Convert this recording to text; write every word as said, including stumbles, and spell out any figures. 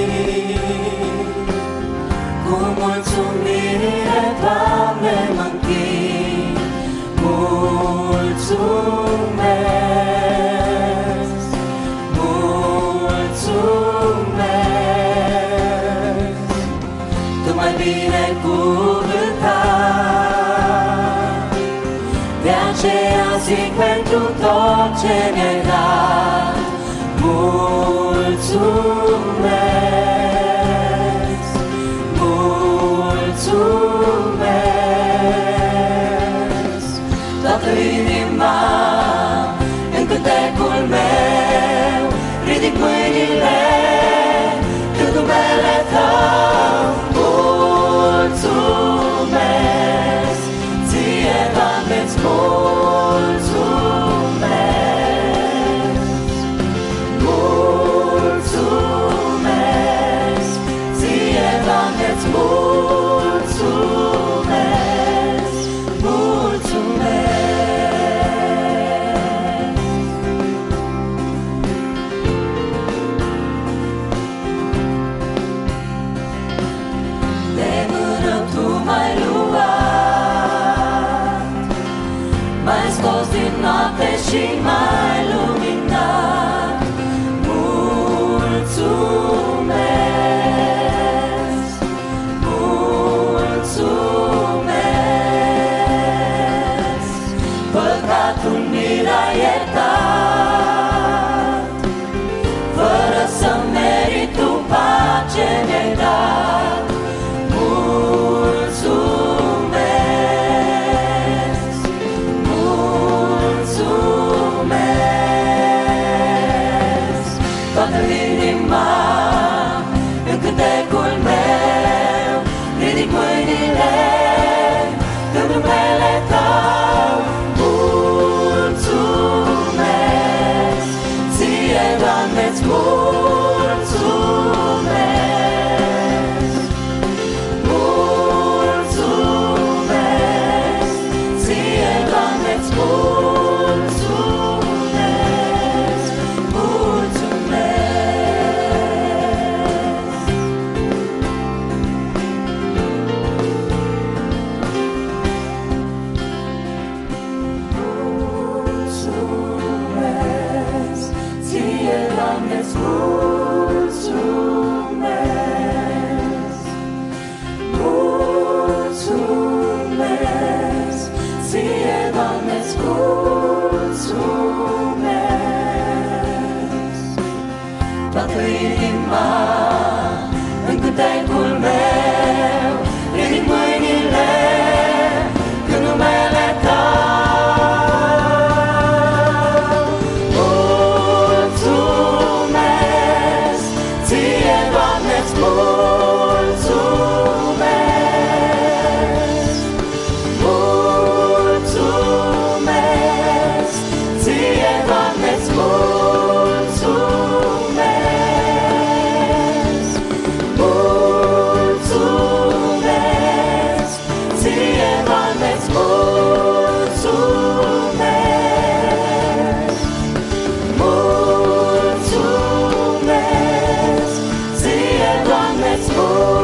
Cu mulțumire, Doamne, mă închin. Mulțumesc, mulțumesc. Tu m-ai binecuvântat, de aceea zic pentru tot ce mi-ai dat. Mulțumesc, mulțumesc. Toată inima în cântecul meu, ridic mâinile când numele Tău. Mulțumesc, Ție, Doamne-ți mulțumesc. Mulțumesc, Ție, Doamne-ți mulțumesc. Mulțumesc. De mână Tu m-ai luat, m-ai scos din noapte și m-ai luminat. Mulțumesc, mulțumesc. Păcatul mi l-ai iertat, fără să merit Tu pace mi-ai dat. Mulțumesc, mulțumesc. Toată inima în cântecul meu, ridic mâinile în numele Tău. Mulțumesc, Ție, Doamne-ți mulțumesc. Mulțumesc, Ție, Doamne-ți mulțumesc. Mulțumesc. Mulțumesc, Ție, Doamne-ți mulțumesc. Mulțumesc, Ție, Doamne-ți mulțumesc. Toată inima în cântecul meu, ridic mâinile când numele Tău. Mulțumesc, Ție, Doamne-ți mulțumesc. Mulțumesc, Ție, Doamne-ți mulțumesc. Mulțumesc, Ție, Doamne-ți mulțumesc. Mulțumesc, Ție, Doamne-ți mulțumesc.